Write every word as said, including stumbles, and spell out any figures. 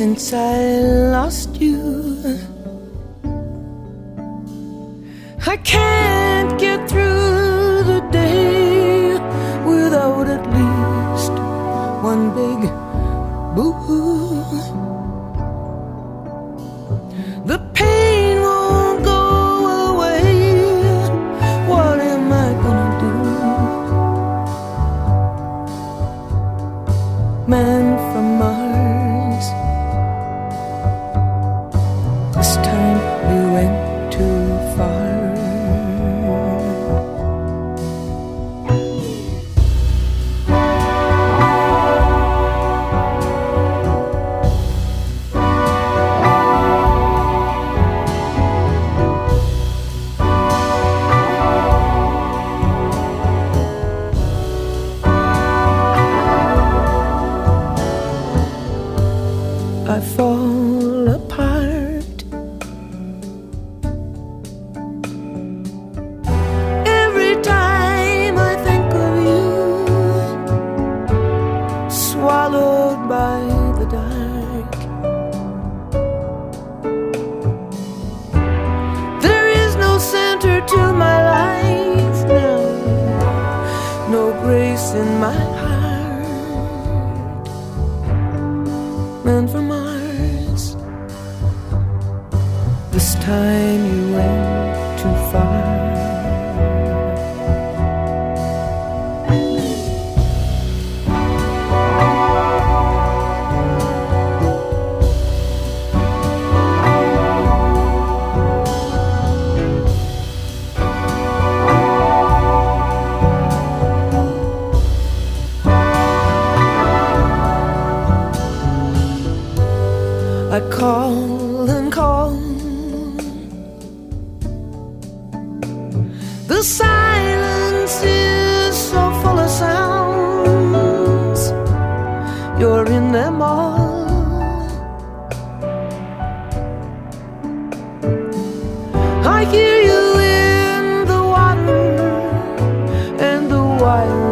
since I lost you. I can't get through the day without at least one big boo-hoo. The pain won't go away. What am I gonna do? Man from Mars, this time you went too far. I fall apart every time I think of you, swallowed by the dark. There is no center to my life now, no grace in my heart. Man from Mars, this time you went too far. I call and call, the silence is so full of sounds. You're in them all. I hear you in the water and the wild